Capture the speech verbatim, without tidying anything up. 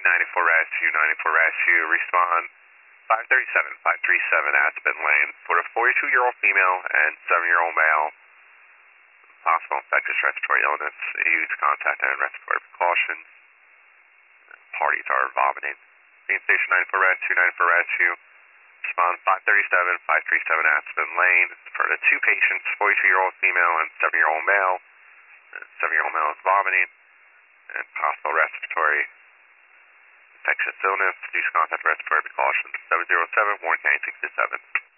ninety-four rescue, ninety-four rescue, respond five thirty-seven, five thirty-seven Aspen Lane for a forty-two-year-old female and seven-year-old male. Possible infectious respiratory illness. Use contact and respiratory precautions. Parties are vomiting. Main station ninety-four rescue, ninety-four rescue. Respond five thirty-seven, five thirty-seven Aspen Lane for the two patients, forty-two-year-old female and seven-year-old male. seven-year-old male is vomiting and possible respiratory infectious illness. Use contact respiratory precautions. seven zero seven, one nine six seven.